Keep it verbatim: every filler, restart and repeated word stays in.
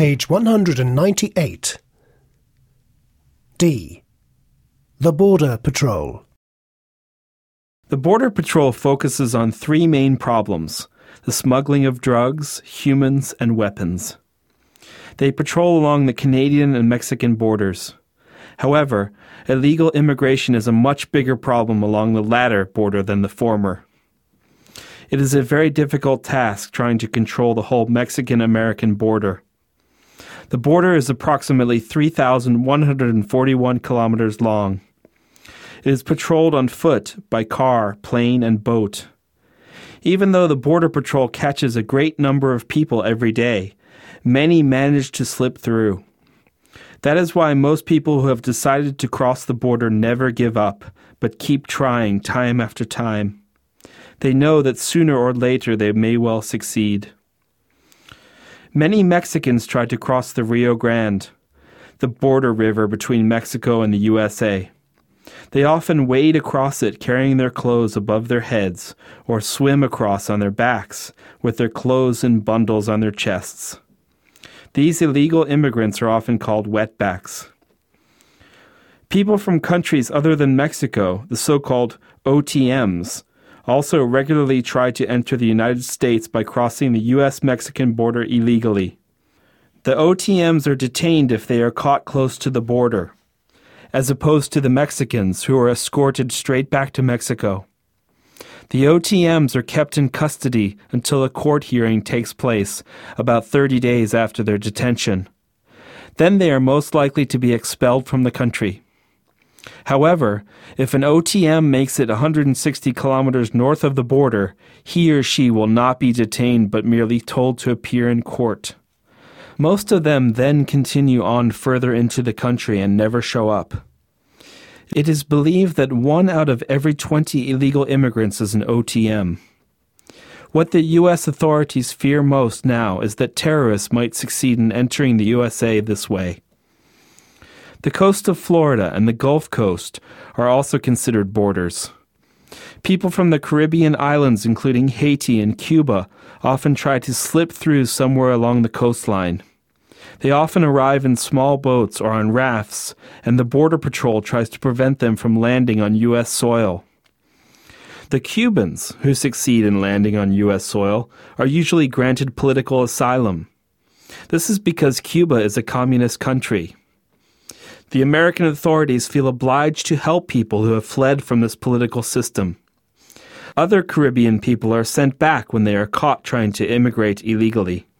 Page one hundred ninety-eight. D. The Border Patrol. The Border Patrol focuses on three main problems: the smuggling of drugs, humans, and weapons. They patrol along the Canadian and Mexican borders. However, illegal immigration is a much bigger problem along the latter border than the former. It is a very difficult task trying to control the whole Mexican-American border. The border is approximately three thousand one hundred forty-one kilometers long. It is patrolled on foot, by car, plane, and boat. Even though the Border Patrol catches a great number of people every day, many manage to slip through. That is why most people who have decided to cross the border never give up, but keep trying time after time. They know that sooner or later they may well succeed. Many Mexicans try to cross the Rio Grande, the border river between Mexico and the U S A. They often wade across it carrying their clothes above their heads, or swim across on their backs with their clothes in bundles on their chests. These illegal immigrants are often called wetbacks. People from countries other than Mexico, the so-called O T Ms, also regularly try to enter the United States by crossing the U S Mexican border illegally. The O T Ms are detained if they are caught close to the border, as opposed to the Mexicans who are escorted straight back to Mexico. The O T Ms are kept in custody until a court hearing takes place about thirty days after their detention. Then they are most likely to be expelled from the country. However, if an O T M makes it one hundred sixty kilometers north of the border, he or she will not be detained but merely told to appear in court. Most of them then continue on further into the country and never show up. It is believed that one out of every twenty illegal immigrants is an O T M. What the U S authorities fear most now is that terrorists might succeed in entering the U S A this way. The coast of Florida and the Gulf Coast are also considered borders. People from the Caribbean islands, including Haiti and Cuba, often try to slip through somewhere along the coastline. They often arrive in small boats or on rafts, and the Border Patrol tries to prevent them from landing on U S soil. The Cubans who succeed in landing on U S soil are usually granted political asylum. This is because Cuba is a communist country. The American authorities feel obliged to help people who have fled from this political system. Other Caribbean people are sent back when they are caught trying to immigrate illegally.